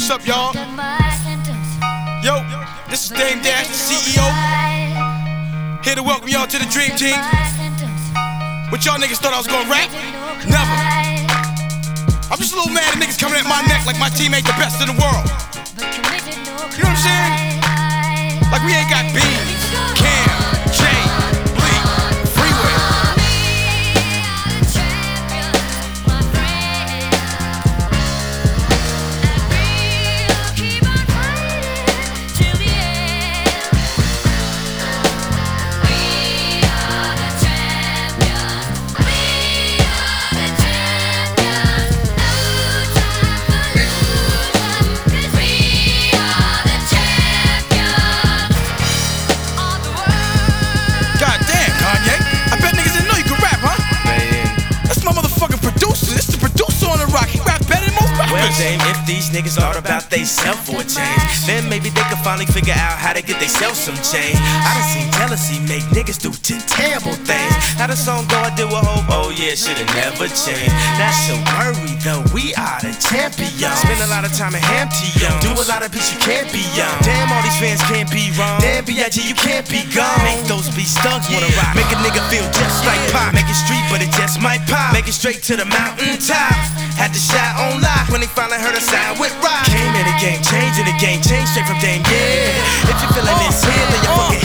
What's up, y'all? Yo, this is Dame Dash, the CEO. Here to welcome y'all to the Dream Team. What y'all niggas thought I was gonna rap? Never. I'm just a little mad at niggas coming at my neck like my team ain't the best in the world. You know what I'm saying? Like we ain't got beans, Cam, Jay, Bleak, Freeway. Dame, if these niggas thought about they self for a change, then maybe they could finally figure out how to get they self some change. I done seen jealousy make niggas do 10 terrible things. How the song go, I do a hope, oh yeah, should've never changed. Not so worried though, we are the champions. Spend a lot of time at Hampty Young, do a lot of beats you can't be young. Damn, all these fans can't be wrong. Damn, B.I.G. you can't be gone. Make those beats thugs wanna rock. Make a nigga feel just like pop. Make it street, but it just might pop. Make it straight to the mountain top. Had to shot on live when they finally heard a sound with rock. Came in the game, changing the game, change straight from Dame, yeah. If you feeling this here, then your fucking